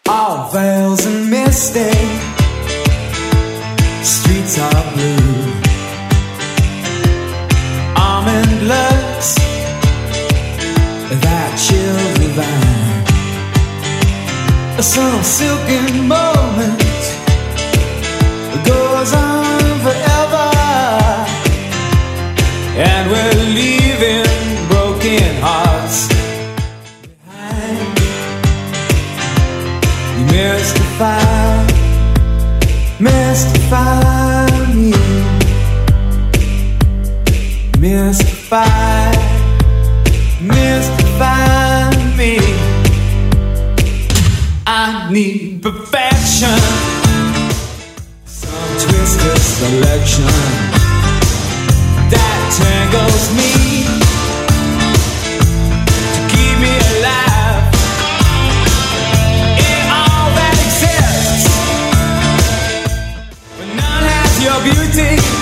All veils and misty, streets are blue. Almond looks that chill divine. Some silken moment goes on forever, and we're leaving broken hearts behind. You mystify me, mystify me. I need perfection, some twisted selection that tangles me to keep me alive in all that exists, but none has your beauty.